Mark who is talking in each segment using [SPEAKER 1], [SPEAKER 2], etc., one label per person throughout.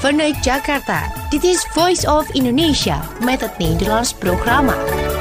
[SPEAKER 1] Vanuit Jakarta, dit is Voice of Indonesia met het Nederlands programma.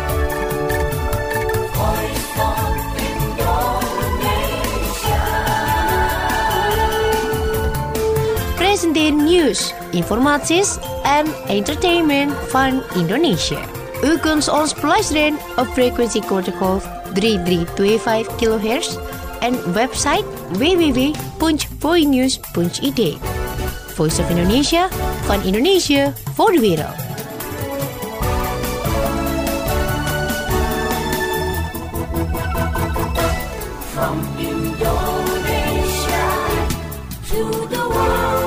[SPEAKER 1] Presenteren nieuws, informaties en entertainment van Indonesië. U kunt ons beluisteren op frequentiegolf 3325 kHz en website www.voinews.id. Voice of Indonesia, van Indonesië voor de wereld.
[SPEAKER 2] From Indonesia to the world.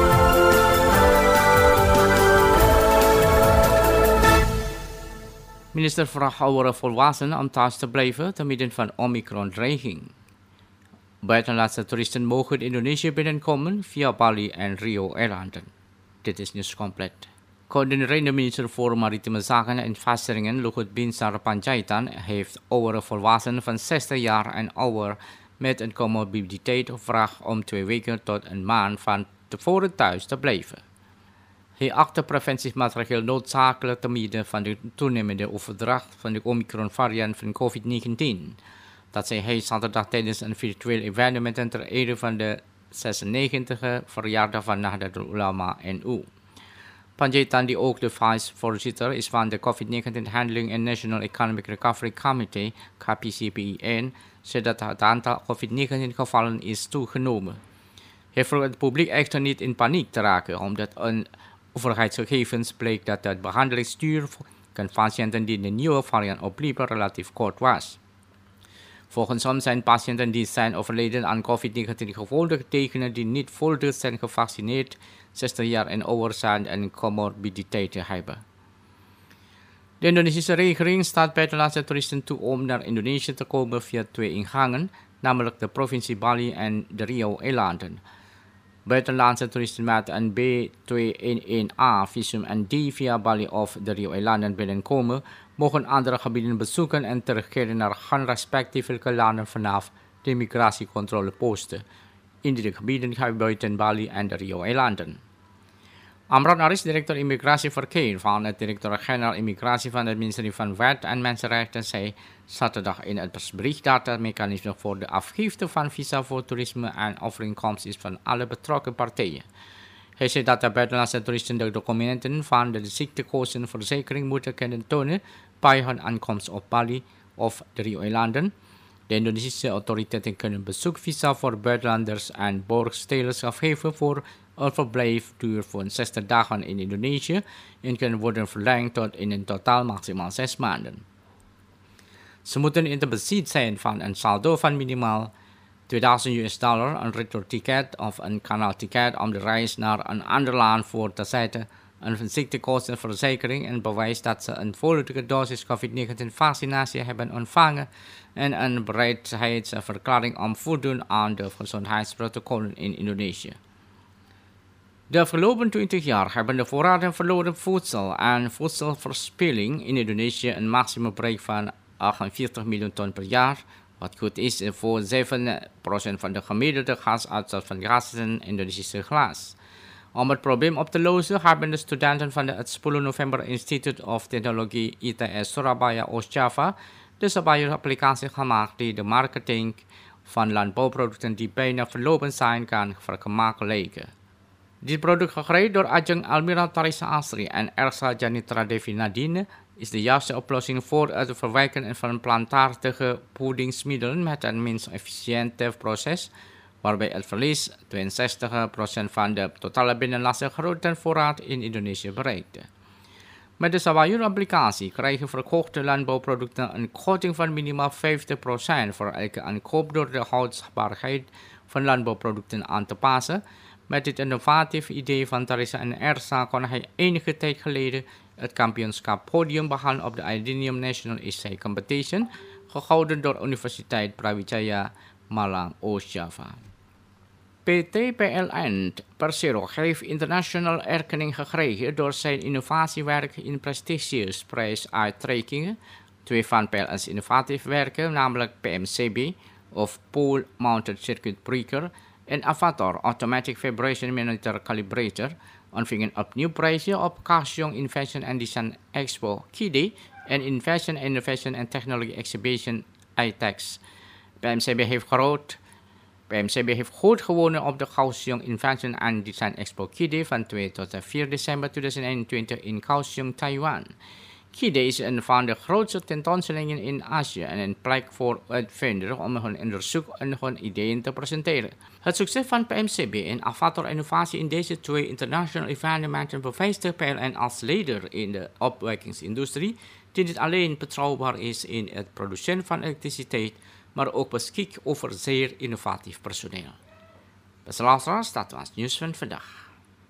[SPEAKER 3] Minister vraagt oudere volwassenen om thuis te blijven te midden van Omicron-dreiging. Buitenlandse toeristen mogen Indonesië binnenkomen via Bali en Rio-eilanden. Dit is nieuws compleet. Coördinerende minister voor Maritieme Zaken en Vasteringen Luhut Binsar Panjaitan heeft oudere volwassenen van 60 jaar en ouder met een comorbiditeit gevraagd om 2 weken tot een maand van tevoren thuis te blijven. Hij acht de preventiemaatregelen noodzakelijk te midden van de toenemende overdracht van de Omicron-variant van COVID-19. Dat zei hij zaterdag tijdens een virtueel evenement ter ere van de 96e verjaardag van Nahdlatul Ulama NU. Panjaitan, die ook de vice-voorzitter is van de COVID-19 Handling and National Economic Recovery Committee, KPCPEN, zei dat het aantal COVID-19 gevallen is toegenomen. Hij vroeg het publiek echter niet in paniek te raken, omdat een overheidsgegevens bleek dat het behandelingsduur van patiënten die de nieuwe variant opliepen relatief kort was. Volgens hem zijn patiënten die zijn overleden aan COVID-19 gevolgen tekenen die niet voldoende zijn gevaccineerd, 60 jaar en ouder zijn en comorbiditeiten hebben. De Indonesische regering staat buitenlandse toeristen toe om naar Indonesië te komen via 2 ingangen, namelijk de provincie Bali en de Rio-eilanden. Buitenlandse toeristen met een B211A-visum en die via Bali of de Rio-eilanden binnenkomen, mogen andere gebieden bezoeken en terugkeren naar hun respectievelijke landen vanaf de immigratiecontroleposten in de gebieden buiten Bali en de Rio-eilanden. Amran Aris, directeur immigratieverkeer van het directeur-generaal immigratie van het ministerie van Wet en Mensenrechten, zei zaterdag in het persbericht dat het mechanisme voor de afgifte van visa voor toerisme en overeenkomst is van alle betrokken partijen. Hij zei dat de buitenlandse toeristen de documenten van de ziektekostenverzekering moeten kunnen tonen bij hun aankomst op Bali of de Rio-eilanden. De Indonesische autoriteiten kunnen bezoekvisa voor buitenlanders en borgstelers afgeven voor een verblijfduur van 60 dagen in Indonesië en kunnen worden verlengd tot in een totaal maximaal 6 maanden. Ze moeten in de bezit zijn van een saldo van minimaal $2000, een retourticket of een kanaalticket om de reis naar een ander land voor te zetten, een ziektekostenverzekering en bewijs dat ze een volledige dosis COVID-19 vaccinatie hebben ontvangen en een bereidheidsverklaring om voldoen aan de gezondheidsprotocollen in Indonesië. De afgelopen 20 jaar hebben de voorraden verloren voedsel en voedselverspilling in Indonesië een maximum bereikt van 48 miljoen ton per jaar, wat goed is voor 7% van de gemiddelde gasuitstoot van gassen in Indonesische glas. Om het probleem op te lossen hebben de studenten van het 10 November Institute of Technology ITS Surabaya Oost-Java de Sabayu-applicatie gemaakt die de marketing van landbouwproducten die bijna verlopen zijn kan vergemakkelijken. Dit product, gereed door adjunct Almira Tarisa Asri en Ersa Janitra Devi Nadine, is de juiste oplossing voor het verwerken van plantaardige voedingsmiddelen met een minst efficiënte proces, waarbij het verlies 62% van de totale binnenlandse groentevoorraad in Indonesië bereikte. Met de Sabayu-applicatie krijgen verkochte landbouwproducten een korting van minimaal 50% voor elke aankoop door de houdbaarheid van landbouwproducten aan te passen. Met dit innovatieve idee van Tarisa en Ersa kon hij enige tijd geleden het kampioenschap podium behalen op de Idinium National Essay Competition, gehouden door Universiteit Brawijaya Malang Oost-Java. PT PLN Persero heeft internationale erkenning gekregen door zijn innovatiewerk in prestigieuze prijsuitreikingen. 2 van PLN's innovatieve werken, namelijk PMCB of Pole Mounted Circuit Breaker en Avatar Automatic Vibration Monitor Calibrator, ontvingen opnieuw prijzen op Kaohsiung Invention and Design Expo KIDE en Innovation and Technology Exhibition ITEX. PMCB heeft goed gewonnen op de Kaohsiung Invention and Design Expo KIDE van 2 tot 4 december 2021 in Kaohsiung, Taiwan. KIDE is een van de grootste tentoonstellingen in Azië en een plek voor uitvinders om hun onderzoek en hun ideeën te presenteren. Het succes van PMCB en Avatar Innovatie in deze twee internationale evenementen bewijst de PLN als leider in de opwekkingsindustrie, die niet alleen betrouwbaar is in het produceren van elektriciteit, maar ook beschikt over zeer innovatief personeel. Beste luisteraars, dat was het nieuws van vandaag.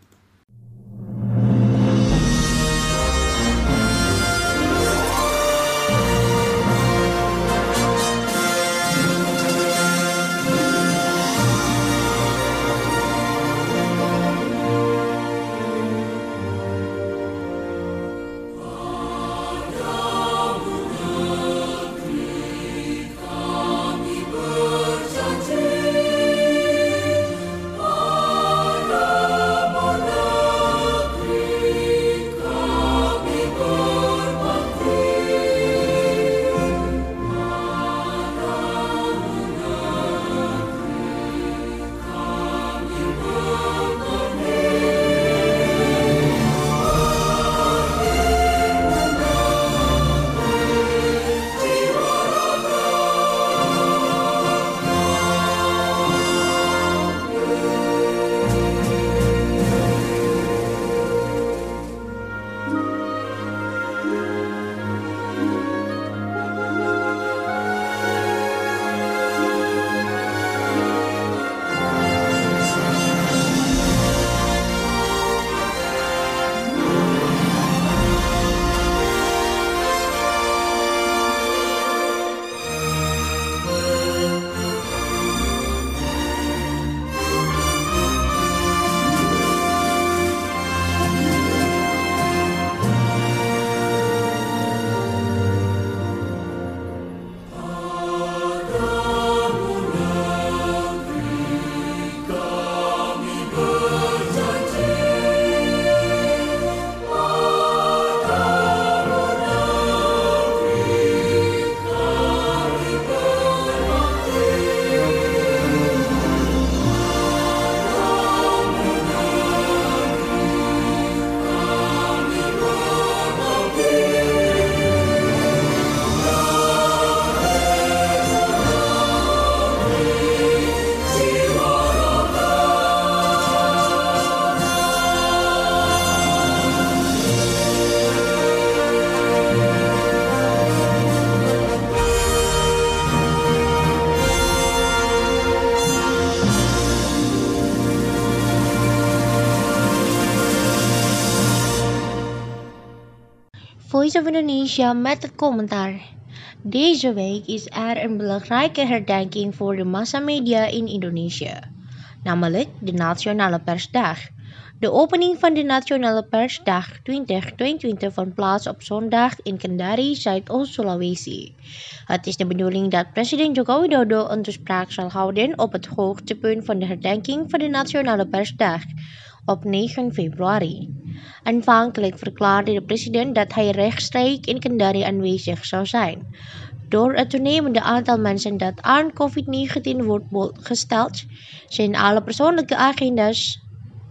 [SPEAKER 1] Voice of Indonesia met het commentaar. Deze week is er een belangrijke herdenking voor de massamedia in Indonesië, namelijk de Nationale Persdag. De opening van de Nationale Persdag 2022 vond plaats op zondag in Kendari, Zuidoost-Sulawesi. Het is de bedoeling dat president Joko Widodo een toespraak zal houden op het hoogtepunt van de herdenking van de Nationale Persdag op 9 februari. Aanvankelijk verklaarde de president dat hij rechtstreeks in Kendari aanwezig zou zijn. Door het toenemende aantal mensen dat aan COVID-19 wordt blootgesteld, zijn alle persoonlijke agenda's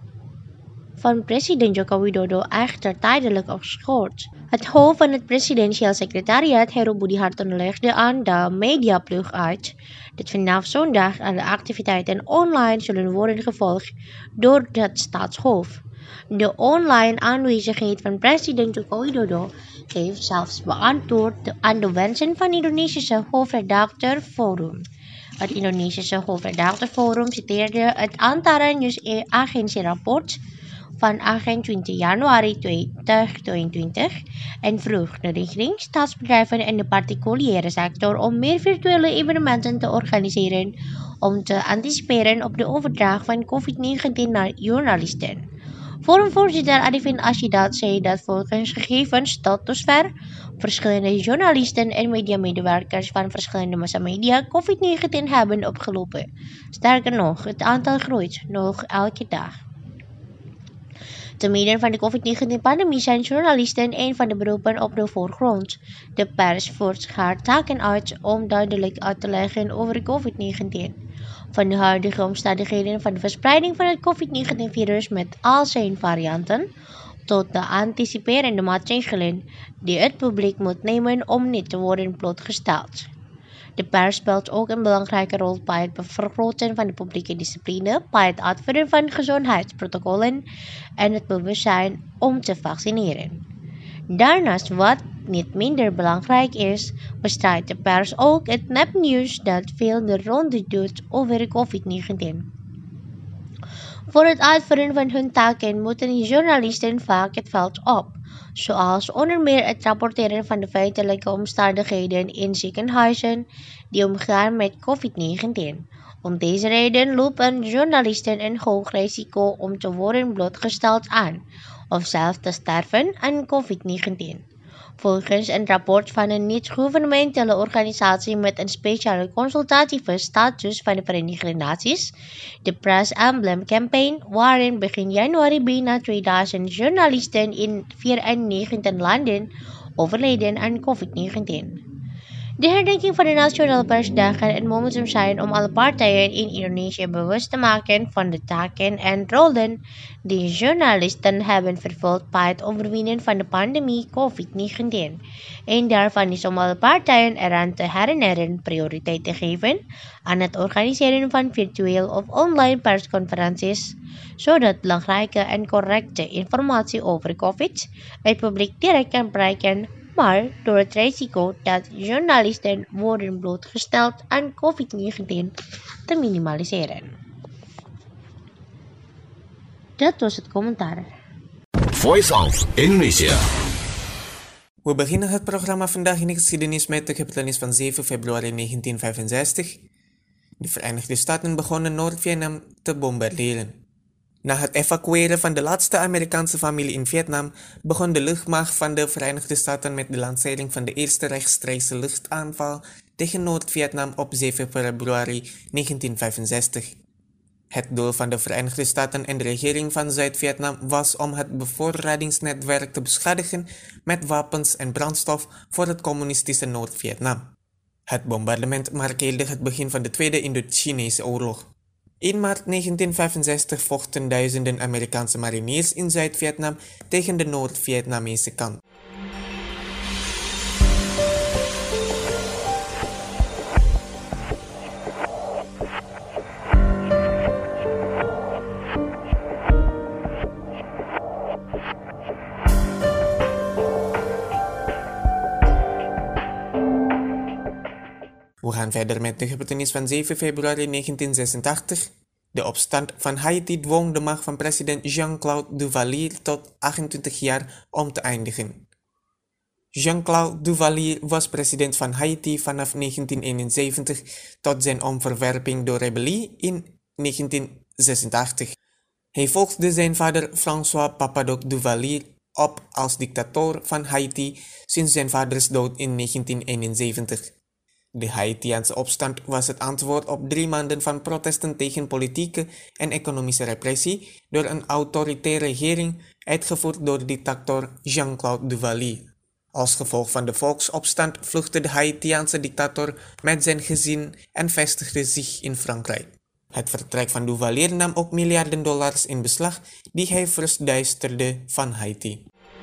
[SPEAKER 1] van president Joko Widodo echter tijdelijk opgeschort. Het hoofd van het presidentieel secretariaat, Heru Budi Hartono, legde aan de mediaploeg uit dat vanaf zondag alle activiteiten online zullen worden gevolgd door het staatshoofd. De online aanwezigheid van president Joko Widodo heeft zelfs beantwoord aan de wensen van Indonesische Hoofdredacteur Forum. Het Indonesische Hoofdredacteur Forum citeerde het Antara Nieuwsagentie-rapport van 28 januari 2022 en vroeg de regering, staatsbedrijven en de particuliere sector om meer virtuele evenementen te organiseren om te anticiperen op de overdracht van COVID-19 naar journalisten. Forumvoorzitter Arifin Ashidat zei dat volgens gegevens tot dusver verschillende journalisten en mediamedewerkers van verschillende massamedia COVID-19 hebben opgelopen. Sterker nog, het aantal groeit nog elke dag. Te midden van de COVID-19-pandemie zijn journalisten een van de beroepen op de voorgrond. De pers voert haar taken uit om duidelijk uit te leggen over COVID-19. Van de huidige omstandigheden van de verspreiding van het COVID-19-virus met al zijn varianten, tot de anticiperende maatregelen die het publiek moet nemen om niet te worden blootgesteld. De pers speelt ook een belangrijke rol bij het vergroten van de publieke discipline, bij het uitvoeren van gezondheidsprotocollen en het bewustzijn om te vaccineren. Daarnaast, wat niet minder belangrijk is, bestrijdt de pers ook het nepnieuws dat veel de ronde doet over COVID-19. Voor het uitvoeren van hun taken moeten journalisten vaak het veld op, zoals onder meer het rapporteren van de feitelijke omstandigheden in ziekenhuizen die omgaan met COVID-19. Om deze reden lopen journalisten een hoog risico om te worden blootgesteld aan, of zelfs te sterven aan COVID-19. Volgens een rapport van een niet-gouvernementele organisatie met een speciale consultatieve status van de Verenigde Naties, de Press Emblem Campaign, waren begin januari bijna 2000 journalisten in 94 landen overleden aan COVID-19. De herdenking van de Nationale Persdag kan een momentum zijn om alle partijen in Indonesië bewust te maken van de taken en rollen die journalisten hebben vervuld bij het overwinnen van de pandemie COVID-19. Een daarvan is om alle partijen eraan te herinneren prioriteit te geven aan het organiseren van virtueel of online persconferenties, zodat belangrijke en correcte informatie over COVID het publiek direct kan bereiken, maar door het risico dat journalisten worden blootgesteld aan COVID-19 te minimaliseren. Dat was het commentaar.
[SPEAKER 4] Voice of Indonesia.
[SPEAKER 5] We beginnen het programma vandaag in de geschiedenis met de gebeurtenis van 7 februari 1965. De Verenigde Staten begonnen Noord-Vietnam te bombarderen. Na het evacueren van de laatste Amerikaanse familie in Vietnam begon de luchtmacht van de Verenigde Staten met de lancering van de eerste rechtstreekse luchtaanval tegen Noord-Vietnam op 7 februari 1965. Het doel van de Verenigde Staten en de regering van Zuid-Vietnam was om het bevoorradingsnetwerk te beschadigen met wapens en brandstof voor het communistische Noord-Vietnam. Het bombardement markeerde het begin van de Tweede Indo-Chinese Oorlog. In maart 1965 vochten duizenden Amerikaanse mariniers in Zuid-Vietnam tegen de Noord-Vietnamese kant. We gaan verder met de gebeurtenis van 7 februari 1986. De opstand van Haiti dwong de macht van president Jean-Claude Duvalier tot 28 jaar om te eindigen. Jean-Claude Duvalier was president van Haiti vanaf 1971 tot zijn omverwerping door rebellie in 1986. Hij volgde zijn vader François Papadoc Duvalier op als dictator van Haiti sinds zijn vaders dood in 1971. De Haitiaanse opstand was het antwoord op 3 maanden van protesten tegen politieke en economische repressie door een autoritaire regering uitgevoerd door dictator Jean-Claude Duvalier. Als gevolg van de volksopstand vluchtte de Haitiaanse dictator met zijn gezin en vestigde zich in Frankrijk. Het vertrek van Duvalier nam ook miljarden dollars in beslag die hij verduisterde van Haiti.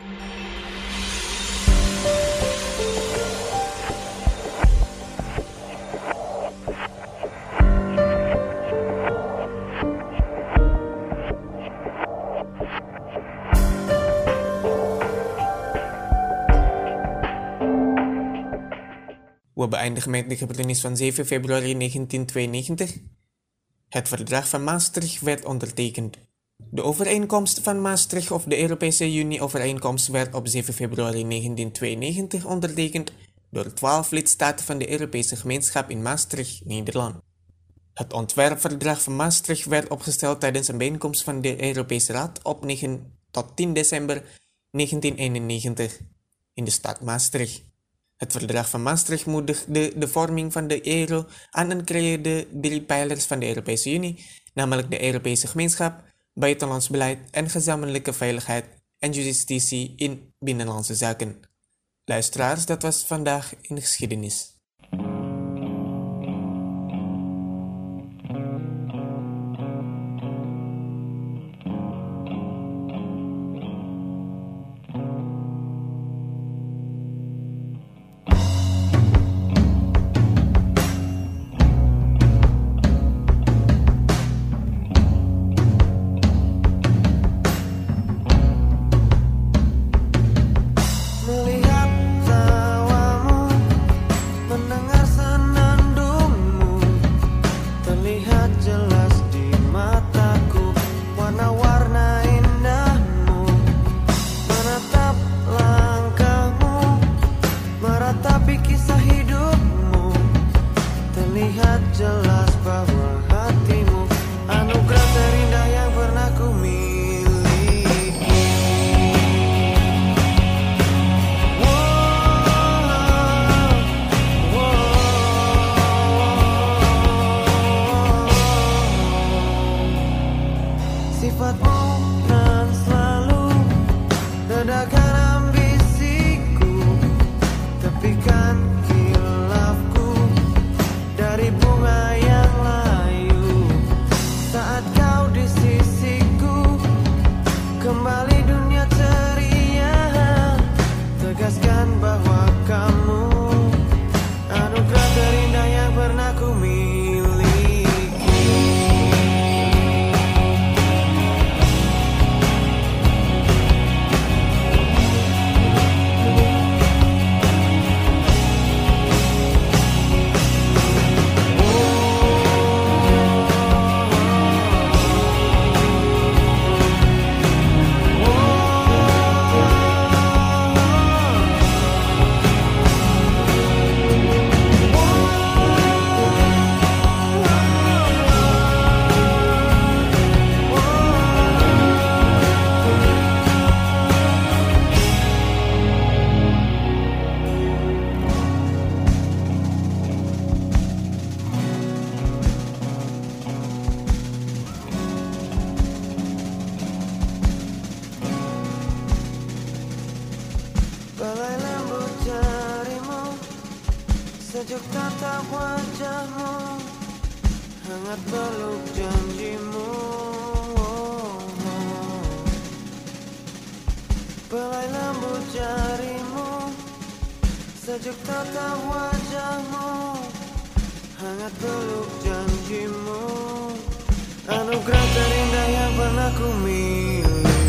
[SPEAKER 5] We beëindigen met de gebeurtenis van 7 februari 1992. Het verdrag van Maastricht werd ondertekend. De overeenkomst van Maastricht of de Europese Unie-overeenkomst werd op 7 februari 1992 ondertekend door 12 lidstaten van de Europese gemeenschap in Maastricht, Nederland. Het ontwerpverdrag van Maastricht werd opgesteld tijdens een bijeenkomst van de Europese Raad op 9 tot 10 december 1991 in de stad Maastricht. Het verdrag van Maastricht moedigde de vorming van de euro aan en creëerde 3 pijlers van de Europese Unie, namelijk de Europese gemeenschap, buitenlands beleid en gezamenlijke veiligheid en justitie in binnenlandse zaken. Luisteraars, dat was vandaag in de geschiedenis.
[SPEAKER 6] Sejuk tatap wajahmu, hangat peluk janjimu. Belai lembut jarimu, sejuk tatap wajahmu, hangat peluk janjimu. Anugerah terindah yang pernah ku miliki.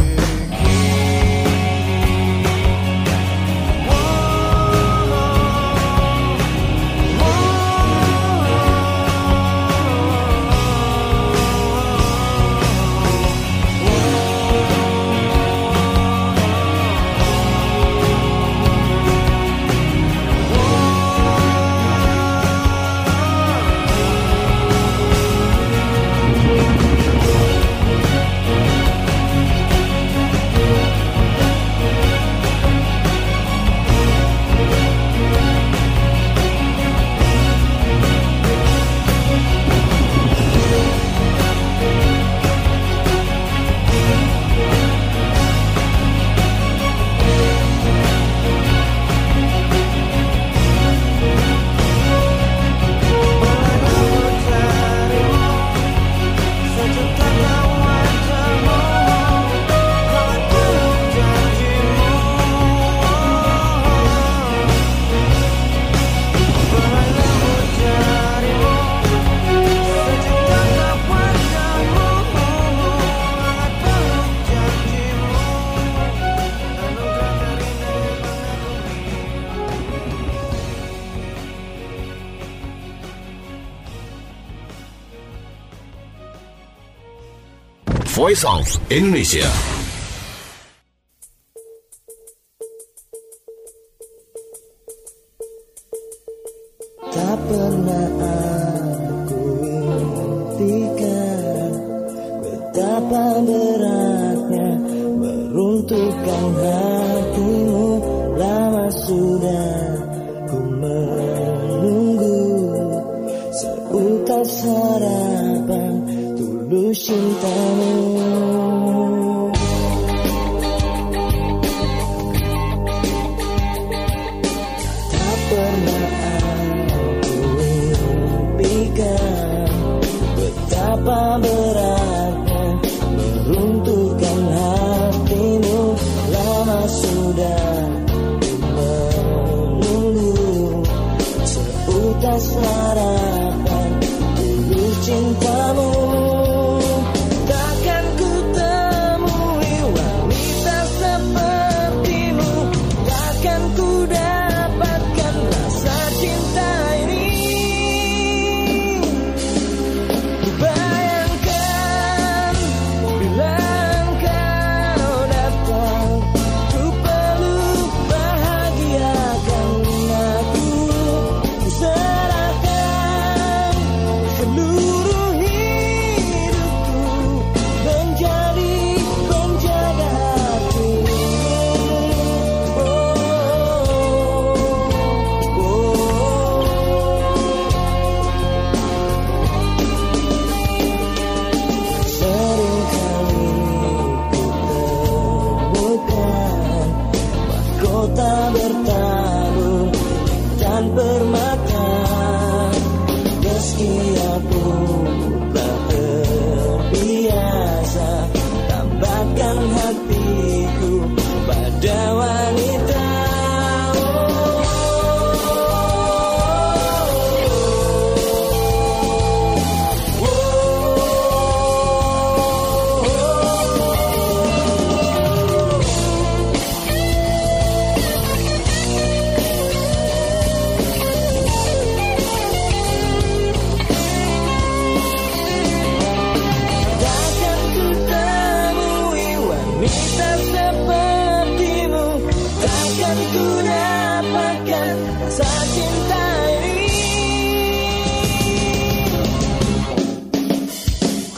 [SPEAKER 4] Voice of Indonesia.
[SPEAKER 7] Tak pernah aku impikan betapa beratnya meruntuhkan hatimu. Lama sudah ku menunggu seutas harapan tulus cintamu. pernah aku impikan, betapa beratnya meruntuhkan hatimu. Lama sudah menunggu seutas harapan tulus cintamu. Takkan ku temui wanita sepertimu, takkan ku dapatkan rasa cinta ini. Ku bayangkan bila engkau datang, ku peluk bahagiakan aku, ku serahkan seluruh hidupku menjadi penjaga hatimu. Seringkali ku temukan mahkota bertabur dan permata, meski aku tak terbiasa tambahkan hatiku pada wanita. Takkan ku temui wanita sepertimu, takkan ku dapatkan rasa cinta ini. Ku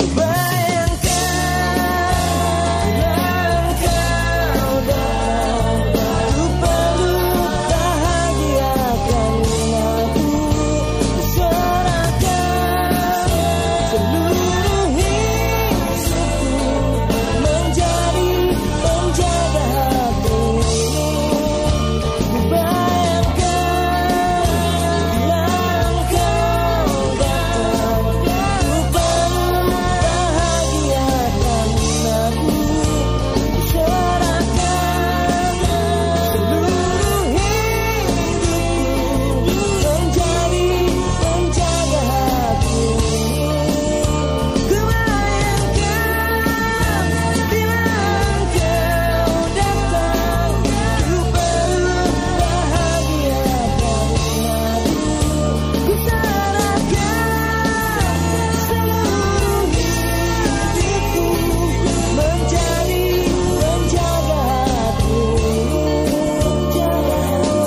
[SPEAKER 7] bayangkan bila engkau datang, ku peluk bahagiakan aku, ku serahkan seluruh hidupku menjadi penjaga hatimu. Ku bayangkan bila engkau datang, ku peluk bahagiakan aku, ku serahkan seluruh hidupku menjadi penjaga hatimu. Ku bayangkan bila engkau datang, ku peluk bahagiakan aku, ku serahkan seluruh hidupku menjadi penjaga hatimu, penjaga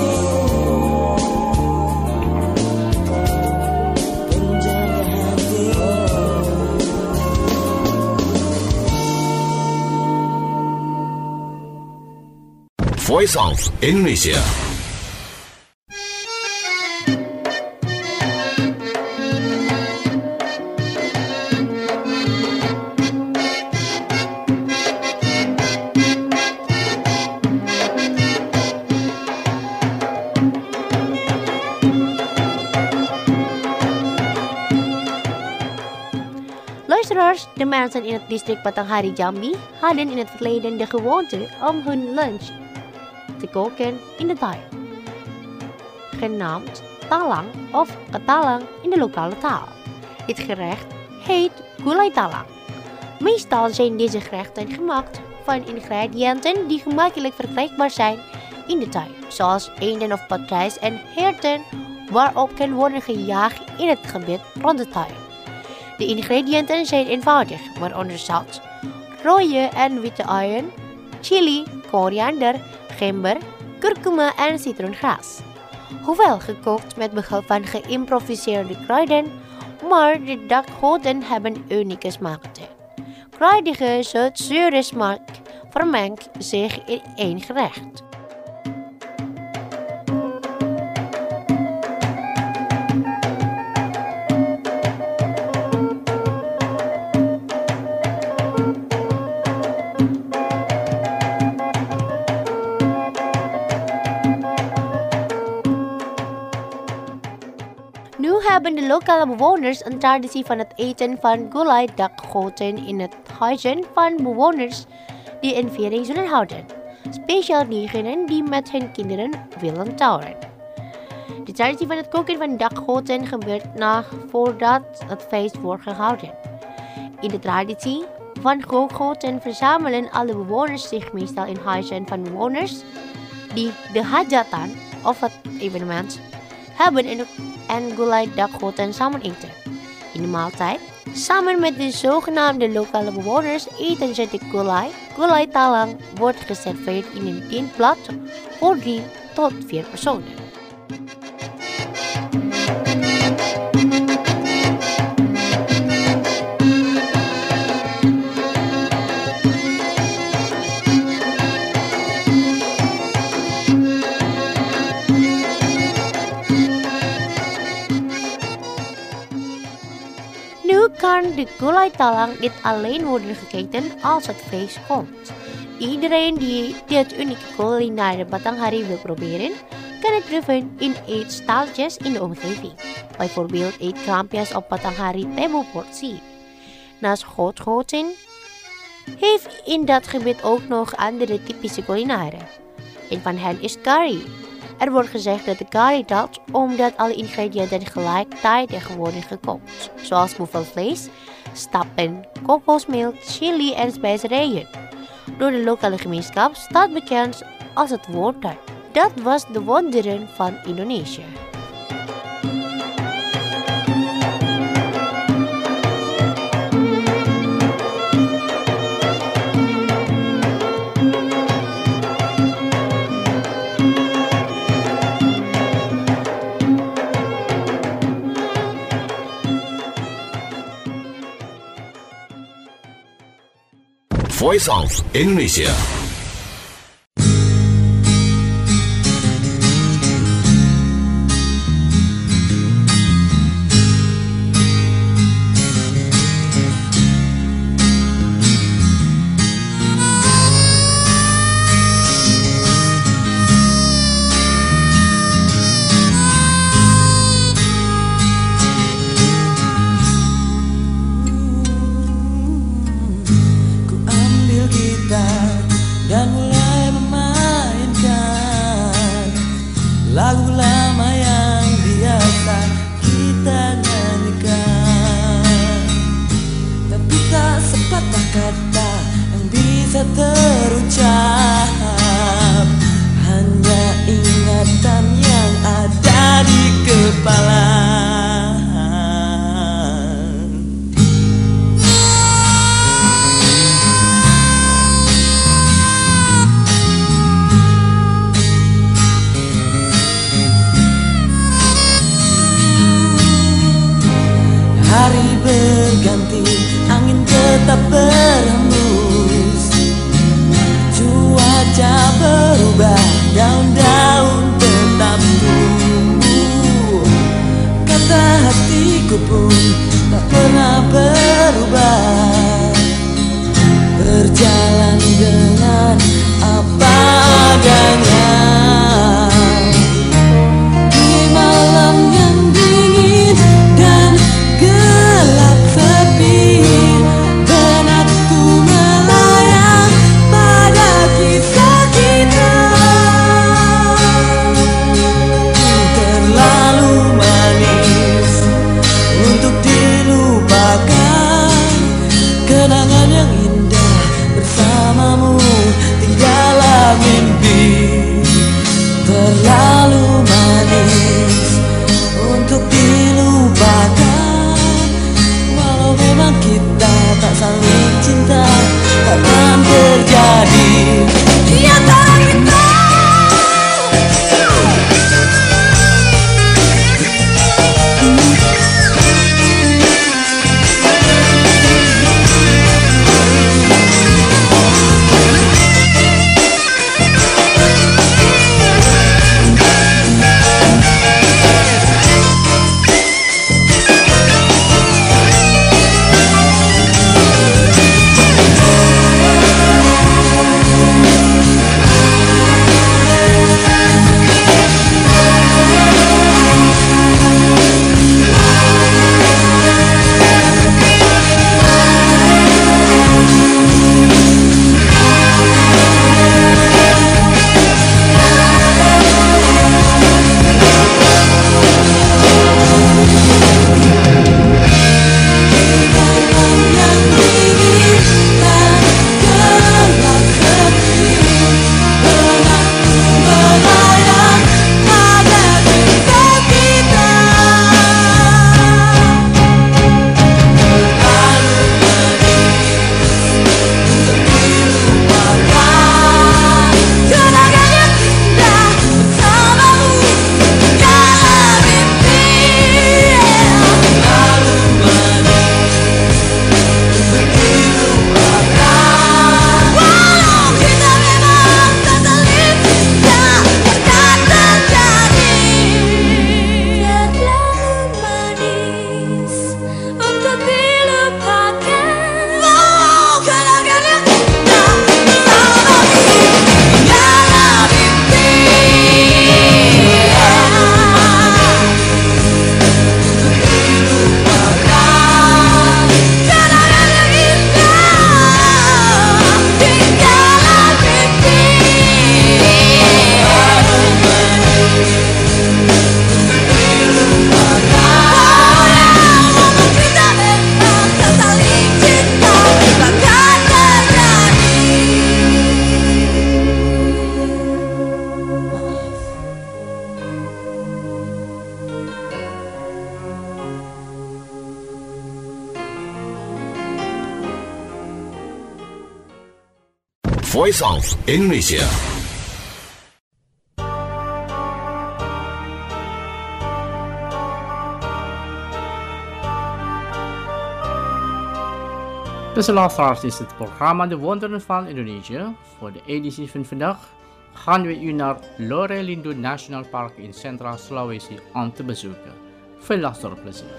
[SPEAKER 7] hatimu.
[SPEAKER 4] Voice of Indonesia.
[SPEAKER 1] Luisteraars, de mensen in het district Batanghari Jambi hadden in het verleden de gewoonte om hun lunch te koken in de tuin, genaamd talang of katalang in de lokale taal. Dit gerecht heet gulai talang. Meestal zijn deze gerechten gemaakt van ingrediënten die gemakkelijk verkrijgbaar zijn in de tuin, zoals eenden of patrijs en herten waarop kan worden gejaagd in het gebied rond de tuin. De ingrediënten zijn eenvoudig, waaronder zout, rode en witte uien, chili, koriander, gember, kurkuma en citroengras. Hoewel gekookt met behulp van geïmproviseerde kruiden, maar de dakgoten hebben unieke smaken. Kruidige zoet-zure smaak vermengt zich in één gerecht. Nu hebben de lokale bewoners een traditie van het eten van gulai dakgoten in het huizen van bewoners die een viering zullen houden. Speciaal diegenen die met hun kinderen willen trouwen. De traditie van het koken van dakgoten gebeurt nog voordat het feest wordt gehouden. In de traditie van kookgoten verzamelen alle bewoners zich meestal in huizen van bewoners die de hajatan of het evenement hebben en gulai dakgoten samen eten. In de maaltijd, samen met de zogenaamde lokale bewoners, eten ze de gulai talang wordt geserveerd in een dienblad voor 3 tot 4 personen. Nu kan de gulai talang niet alleen worden gegeten als het feest komt. Iedereen die dit unieke culinaire Batanghari wil proberen, kan het proeven in eetstalletjes in de omgeving. Bijvoorbeeld eetkraampjes op Batanghari Tebelportie. Naast goten heeft in dat gebied ook nog andere typische culinaire. Een van hen is curry. Er wordt gezegd dat de curry telt omdat alle ingrediënten gelijktijdig worden gekookt, zoals buffelvlees, stappen, kokosmeel, chili en specerijen. Door de lokale gemeenschap staat bekend als het woord. Dat was de wonderen van Indonesië.
[SPEAKER 4] Voice of Indonesia.
[SPEAKER 7] Dan mulai memainkan lagu lama yang biasa kita nyanyikan. Tapi tak sepatah kata yang bisa terucap, hanya ingatan yang ada di kepala. Hari berganti, angin tetap berhembus, cuaca berubah, daun-daun tetap tumbuh. Kata hatiku pun tak pernah berubah, berjalan dengan apa adanya. Di malam yang dingin dan gelap sepi, benakku melayang pada kisah kita. Terlalu manis untuk dilupakan, kenangan yang indah bersamamu tinggallah mimpi.
[SPEAKER 4] Voice of Indonesia.
[SPEAKER 3] Tussen luisteraars is het programma De Wonderen van Indonesië. Voor de editie van vandaag gaan we u naar Lore-Lindu National Park in Centraal Sulawesi aan te bezoeken. Veel luisterplezier.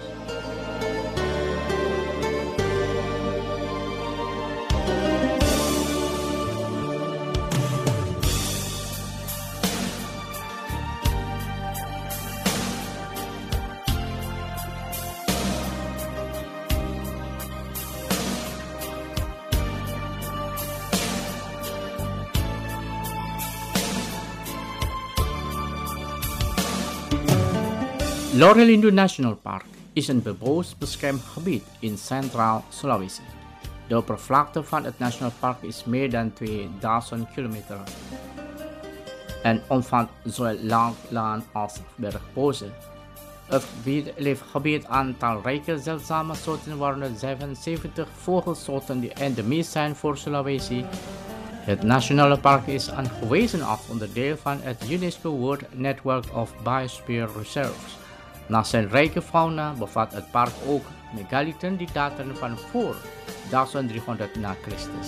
[SPEAKER 3] Lore-Lindu National Park is een bebost beschermd gebied in Centraal Sulawesi. De oppervlakte van het National Park is meer dan 2000 kilometer en omvat zowel landland als bergbossen. Het gebied aan talrijke zeldzame soorten, waaronder 77 vogelsoorten die endemisch zijn voor Sulawesi. Het Nationale Park is aangewezen als onderdeel van het UNESCO World Network of Biosphere Reserves. Naast zijn rijke fauna bevat het park ook megalithen die daten van voor 1300 na Christus.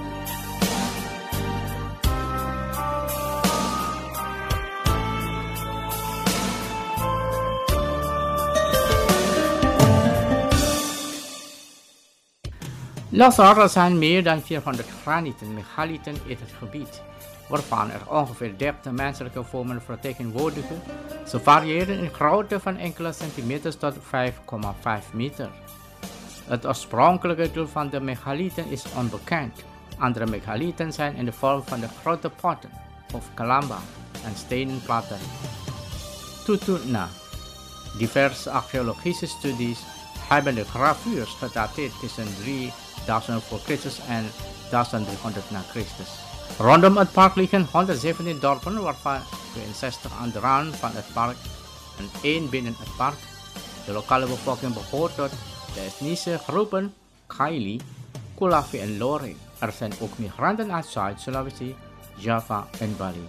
[SPEAKER 3] Er zijn meer dan 400 granieten megalithen in het gebied, waarvan er ongeveer 30 menselijke vormen vertegenwoordigen. Ze variëren in grootte van enkele centimeters tot 5,5 meter. Het oorspronkelijke doel van de megalithen is onbekend. Andere megalithen zijn in de vorm van de grote potten of kalamba en stenen platen. Tutuna. Diverse archeologische studies hebben de gravures gedateerd tussen 3000 voor Christus en 1300 na Christus. Rondom het park liggen 117 dorpen, waarvan 62 aan de rand van het park en 1 binnen het park. De lokale bevolking behoort tot de etnische groepen Kaili, Kulafi en Lore. Er zijn ook migranten uit Zuid-Sulawesi, Java en Bali.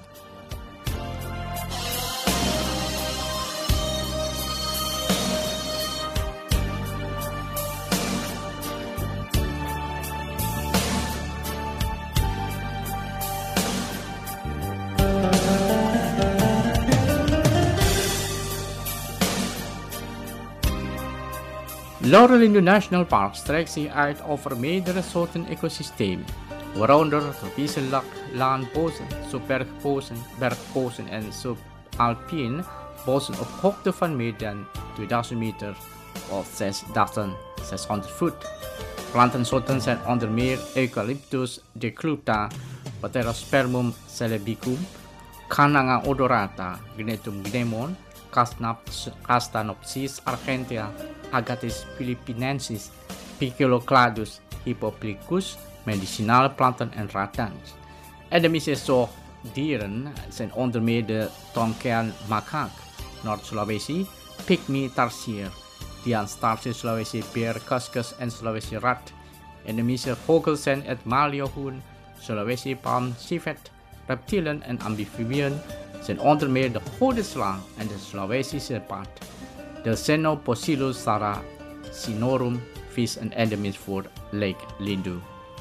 [SPEAKER 3] Lore-Lindu National Park strekt zich uit over meerdere soorten ecosystemen, waaronder tropische landbossen, bergbossen en subalpine bossen op hoogte van meer dan 2000 meter of 6600 voet. Plantensoorten zijn onder meer Eucalyptus decluta, Pterospermum celebicum, Cananga odorata, Gnetum gnemon, Castanopsis argentea, Agathis philippinensis, Piculocladus hippoplicus, medicinale planten en ratans. Endemische zoogdieren zijn onder meer de Tongkean makaak, Noord-Sulawesi, Pygmy tarsier, Dianstarse Sulawesi beer, kaskus en Sulawesi rat. Endemische vogels zijn het maliohoen, Sulawesi palm, civet. Reptielen en amfibieën zijn onder meer de godenslang en de Sulawesi serpent. De Xenoposilus saracinorum vis en endemisch voor Lake Lindu.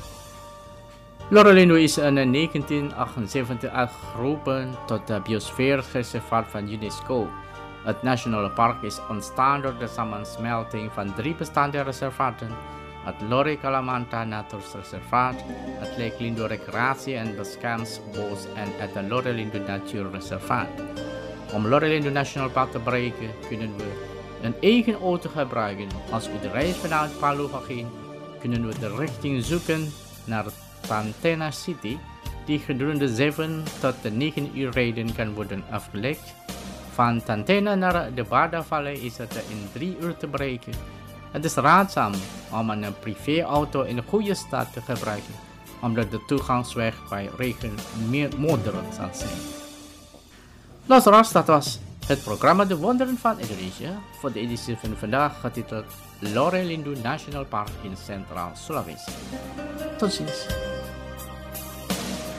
[SPEAKER 3] Lore-Lindu is in 1978 uitgeroepen tot de biosfeerreservaat van UNESCO. Het Nationale Park is ontstaan door de samensmelting van 3 bestaande reservaten: het Lore Kalamanta Natuurreservaat, het Lake Lindu Recreatie- en Beschermingsbos en het Lore-Lindu Natuurreservaat. Om Lore-Lindu National Park te bereiken kunnen we een eigen auto gebruiken. Als u de reis vanuit Palu gaat gaan, kunnen we de richting zoeken naar Tantena City, die gedurende 7 tot 9 uur rijden kan worden afgelegd. Van Tantena naar de Bada Valley is het in 3 uur te bereiken. Het is raadzaam om een privéauto in een goede staat te gebruiken, omdat de toegangsweg bij regen meer modderend zal zijn. Luisteraars, dat was het programma De Wonderen van Indonesië voor de editie van vandaag, getiteld Lore-Lindu National Park in Centraal Sulawesi. Tot ziens.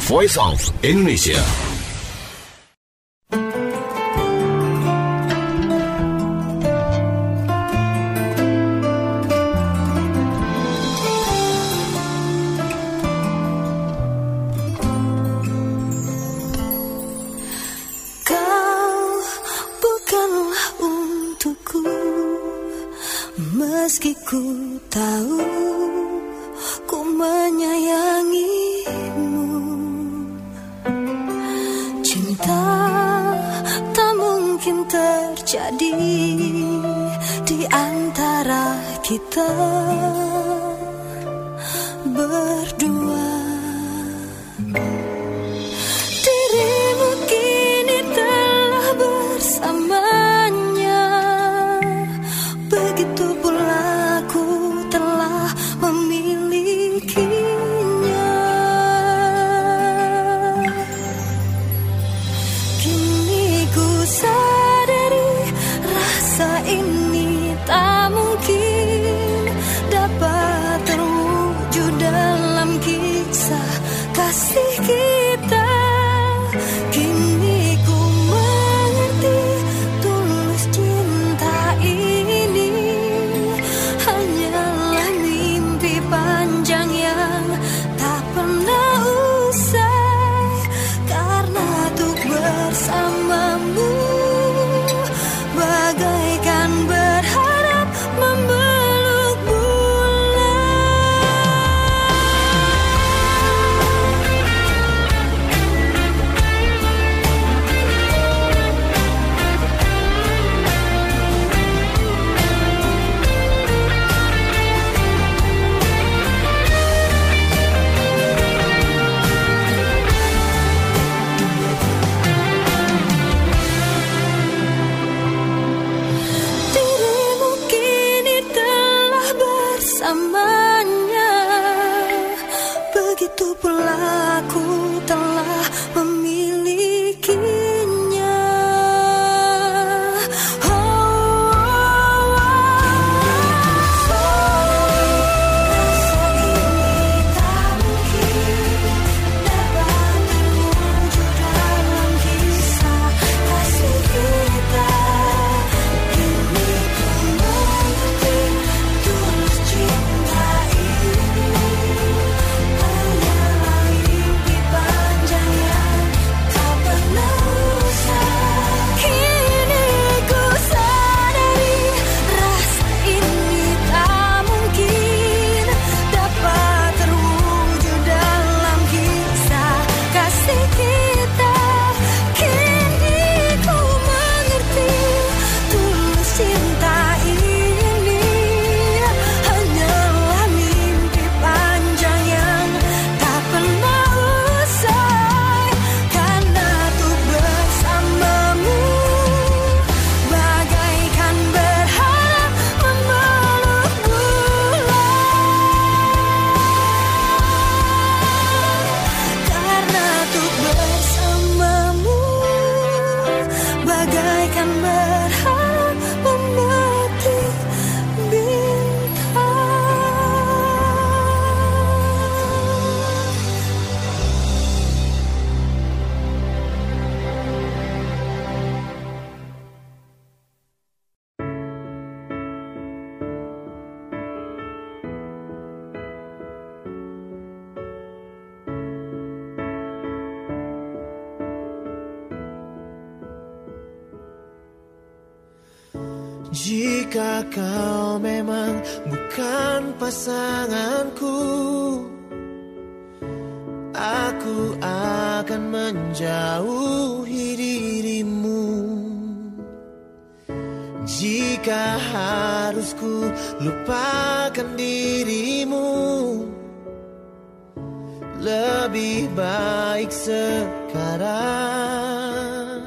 [SPEAKER 4] Voice of Indonesia.
[SPEAKER 8] Meski ku tahu ku menyayangimu, cinta tak mungkin terjadi di antara kita berdua. Dirimu kini telah bersamanya, begitu pula aku telah memilikinya. Kini ku sadari rasa ini tak mungkin dapat terwujud dalam kisah kasih kita. Kini ku mengerti tulus cinta ini hanyalah mimpi panjang yang tak pernah usai, karena untuk bersamamu bagaikan berharap memeluk bulan. Dirimu kini telah bersamanya, begitu pula aku telah memilikinya. Rasa ini tak mungkin dapat terwujud dalam kisah kasih kita. Kini ku mengerti tulus cinta ini hanyalah mimpi panjang yang tak pernah usai. Kini ku sadari rasa ini tak mungkin dapat terwujud dalam kisah kasih kita. Kini ku mengerti tulus cinta ini hanyalah mimpi panjang yang tak pernah usai, karena untuk bersamamu bagaikan berharap memeluk bulan. Karena untuk bersamamu bagaikan berharap memetik bintang.
[SPEAKER 6] Jika kau memang bukan pasanganku, aku akan menjauhi dirimu. Jika harus ku lupakan dirimu, lebih baik sekarang.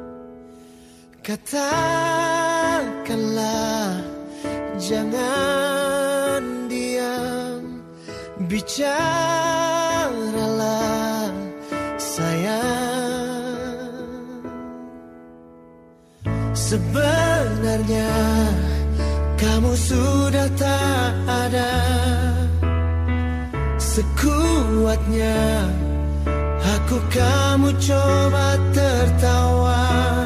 [SPEAKER 6] Katakanlah, jangan diam, bicaralah sayang. Sebenarnya kamu sudah tak ada, sekuatnya Aku kamu coba tertawa.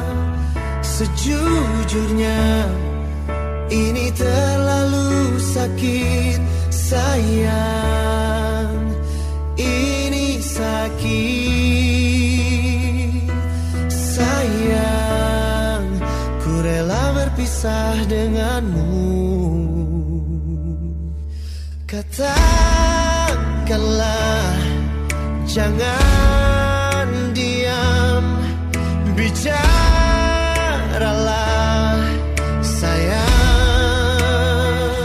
[SPEAKER 6] Sejujurnya ini terlalu sakit sayang. Ini sakit sayang. Ku rela berpisah denganmu. Katakanlah, jangan diam, bicaralah sayang.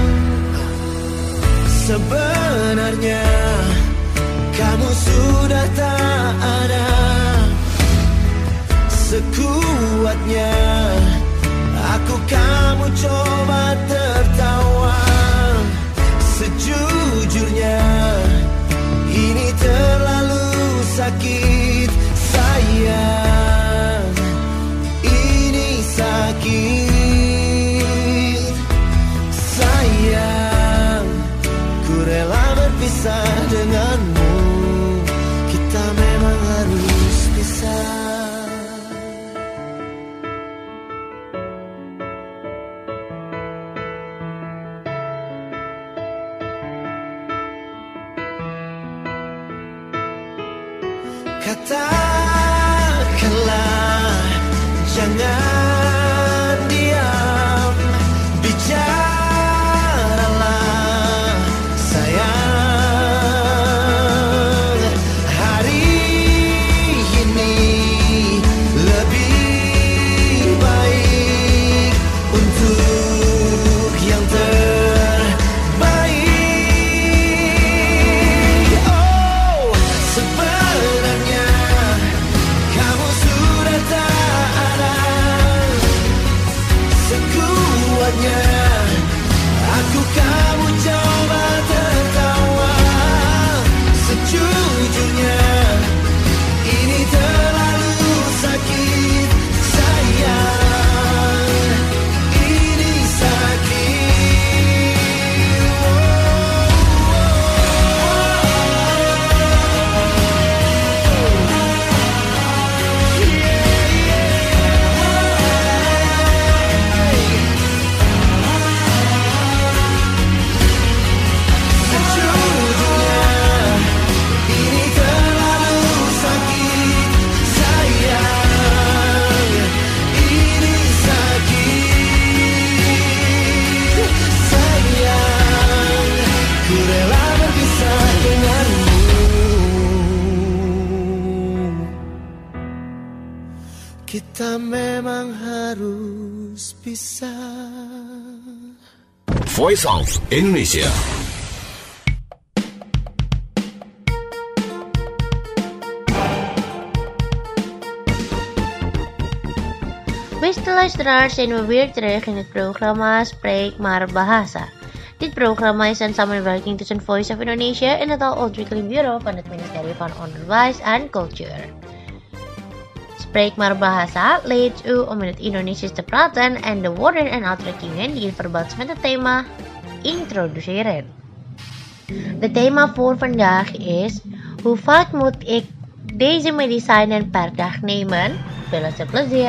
[SPEAKER 6] Sebenarnya kamu sudah tak ada. Sekuatnya aku kamu coba tertawa. Sejujurnya ini terlalu sakit sayang. Ini sakit sayang. Ku rela berpisah denganmu. Kita memang harus pisah. Katakanlah, jangan diam, bicaralah sayang. Hari ini lebih baik untuk yang terbaik. Oh, sebenarnya kamu sudah tak ada. Sekuatnya aku kamu coba tertawa. Sejujurnya ini terlalu sakit sayang. Ini sakit. Sejujurnya ini terlalu sakit sayang. Ini sakit sayang. Ku rela berpisah denganmu. Kita memang harus pisah.
[SPEAKER 4] Voice of Indonesia.
[SPEAKER 1] Beste luisteraars, zijn we weer terug in het programma Spreek maar Bahasa. Dit programma is een samenwerking tussen Voice of Indonesia en het Taalontwikkelingbureau van het ministerie van Onderwijs en Cultuur. Spreek maar Bahasa leert u om in het Indonesisch te praten en de woorden en uitdrukkingen die in verband met het thema introduceren. Het thema voor vandaag is: hoe vaak moet ik deze medicijnen per dag nemen? Veel plezier!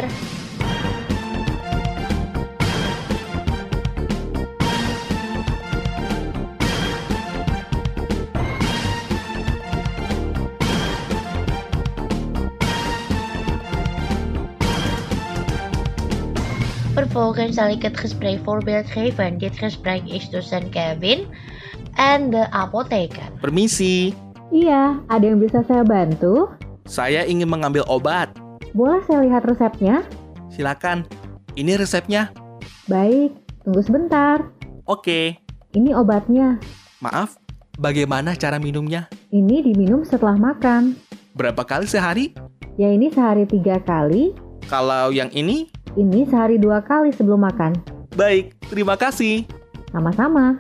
[SPEAKER 1] Vervolgens zal ik het gesprekvoorbeeld geven. Dit gesprek is tussen Kevin en de apotheker.
[SPEAKER 9] Permisi,
[SPEAKER 10] Iya, ada yang bisa saya bantu?
[SPEAKER 9] saya ingin mengambil obat.
[SPEAKER 10] Boleh saya lihat resepnya?
[SPEAKER 9] Silakan, ini resepnya.
[SPEAKER 10] Baik, tunggu sebentar.
[SPEAKER 9] Oke,
[SPEAKER 10] Ini obatnya.
[SPEAKER 9] maaf, bagaimana cara minumnya?
[SPEAKER 10] Ini diminum setelah makan.
[SPEAKER 9] Berapa kali sehari?
[SPEAKER 10] Ya ini sehari 3 kali,
[SPEAKER 9] Kalau yang ini?
[SPEAKER 10] ini sehari 2 kali sebelum makan.
[SPEAKER 9] Baik, terima kasih.
[SPEAKER 10] Sama-sama.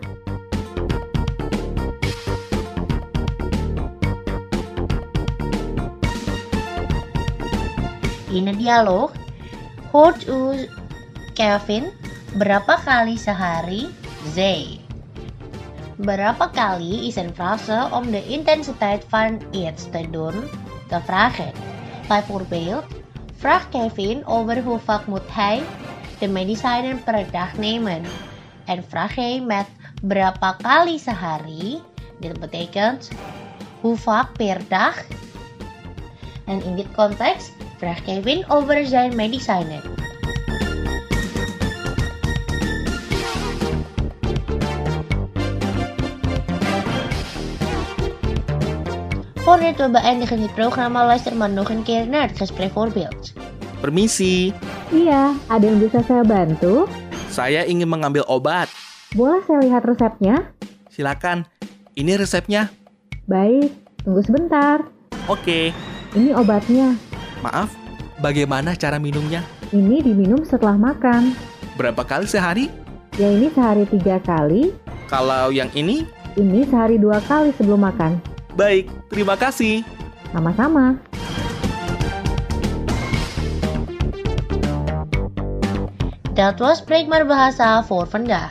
[SPEAKER 1] In een dialoog hoort u Kevin berapa kali sehari zei. Berapa kali is een frase om de intensiteit van iets te doen te vragen. Bijvoorbeeld, vraag Kevin over hoe vaak moet hij de medicijnen per dag nemen. En vraag hij met berapa kali sehari, dit betekent hoe vaak per dag. En in dit context vraagt Kevin over zijn medicijnen. Voordat we beëindigen dit programma, luister maar nog een keer naar het gespreksvoorbeeld.
[SPEAKER 9] Permisi,
[SPEAKER 10] Iya, ada yang bisa saya bantu?
[SPEAKER 9] saya ingin mengambil obat.
[SPEAKER 10] Boleh saya lihat resepnya?
[SPEAKER 9] Silakan, ini resepnya.
[SPEAKER 10] Baik, tunggu sebentar.
[SPEAKER 9] Oke,
[SPEAKER 10] Ini obatnya.
[SPEAKER 9] maaf, bagaimana cara minumnya?
[SPEAKER 10] Ini diminum setelah makan.
[SPEAKER 9] Berapa kali sehari?
[SPEAKER 10] Ya ini sehari 3 kali,
[SPEAKER 9] Kalau yang ini?
[SPEAKER 10] ini sehari 2 kali sebelum makan.
[SPEAKER 9] Baik, terima kasih.
[SPEAKER 10] Sama-sama.
[SPEAKER 1] Dat was Spreekbaar Bahasa voor vandaag.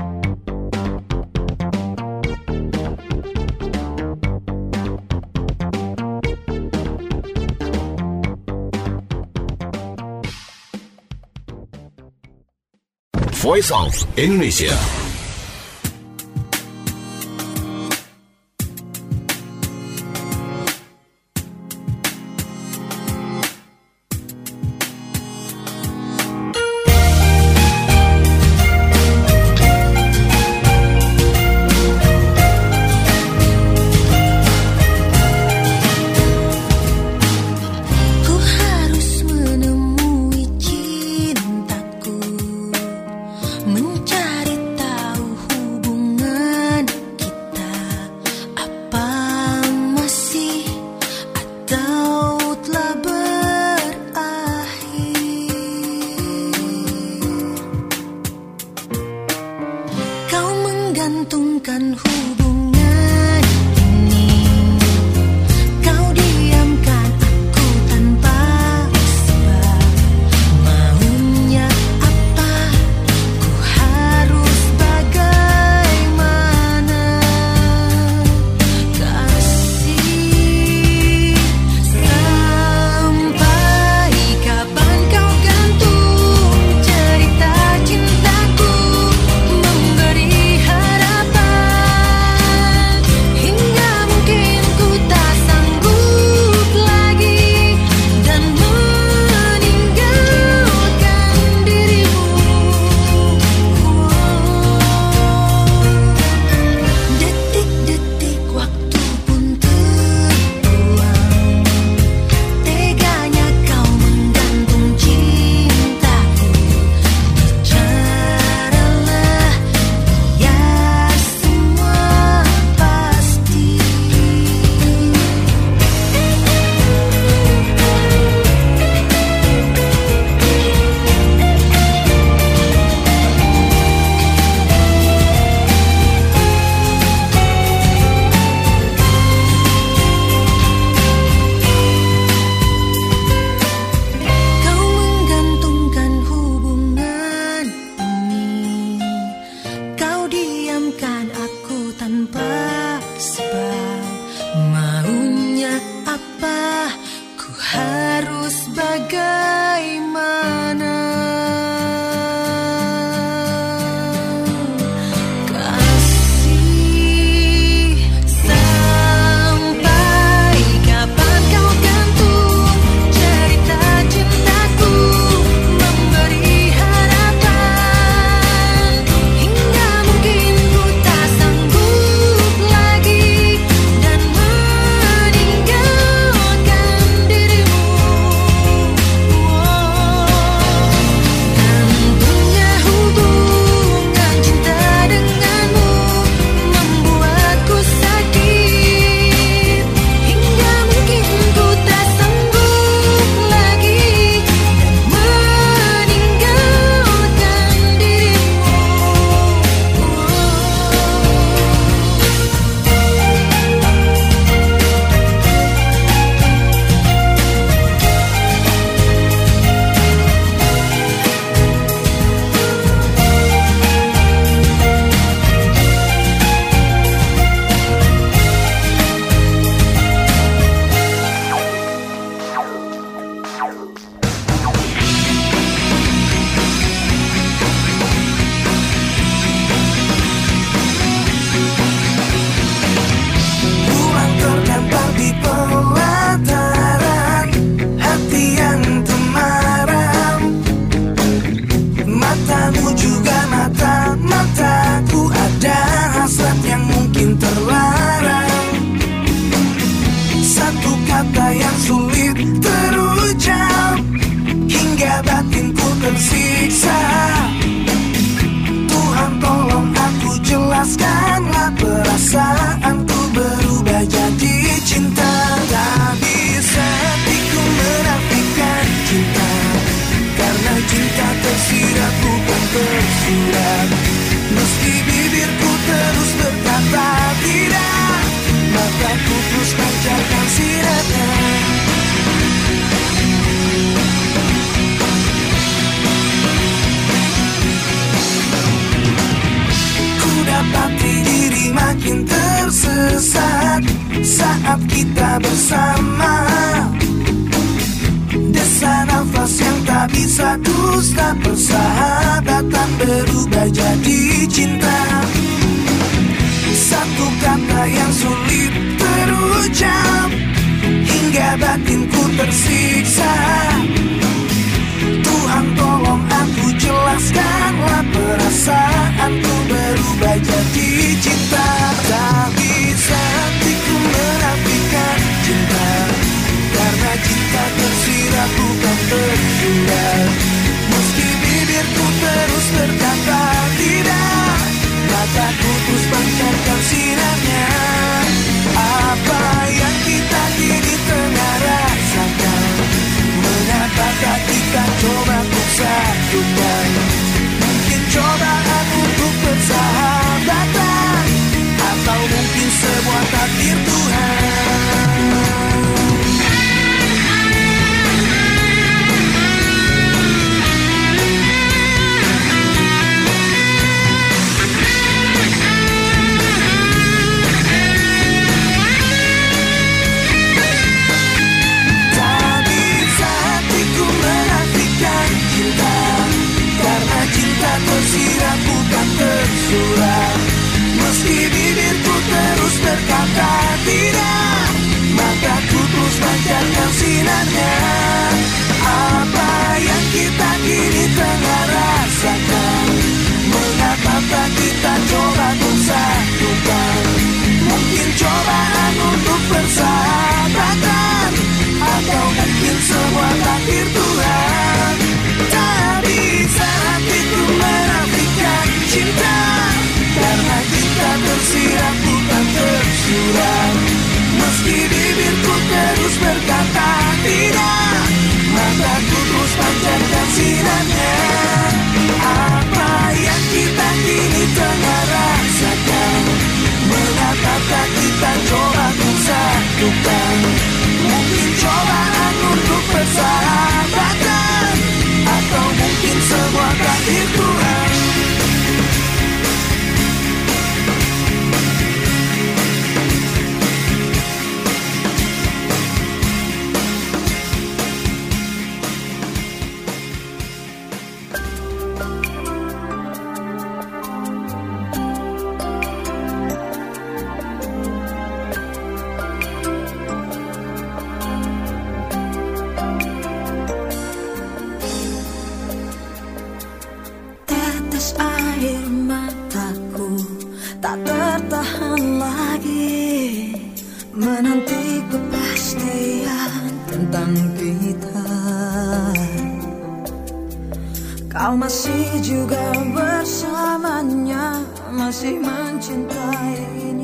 [SPEAKER 4] Voice of Indonesia.
[SPEAKER 8] Ku harus menemui cintaku, mencari tahu
[SPEAKER 6] saat kita bersama. Desa nafas yang tak bisa dusta, persahabatan berubah jadi cinta. Satu kata yang sulit terucap, hingga batinku tersiksa. Tuhan tolong aku jelaskanlah, perasaanku berubah jadi cinta. Tak bisa hatiku menafikan cinta, karena cinta tersirat bukan tersurat. Meski bibirku terus berkata tidak, mataku terus pancarkan sinarnya. Apa yang kita kini tengah rasakan, mengapakah kita coba untuk satukan? Mungkin cobaan untuk persahabatan, atau mungkin sebuah takdir Tuhan. Tersirat bukan tersurat. Meski bibirku terus berkata tidak, mataku terus pancarkan sinarnya. Apa yang kita kini tengah rasakan, mengapakah kita coba untuk satukan? Mungkin cobaan untuk persahabatan, atau mungkin sebuah takdir Tuhan. Tak bisa hatiku menafikan cinta, karena cinta tersirat bukan tersurat. Meski bibirku terus berkata tidak, mataku terus pancarkan sinarnya. Apa yang kita kini tengah rasakan, mengapakah kita coba untuk satukan? Mungkin cobaan untuk persahabatan, atau mungkin sebuah takdir Tuhan.
[SPEAKER 7] Menanti kepastian tentang kita. Kau masih juga bersamanya, masih mencintai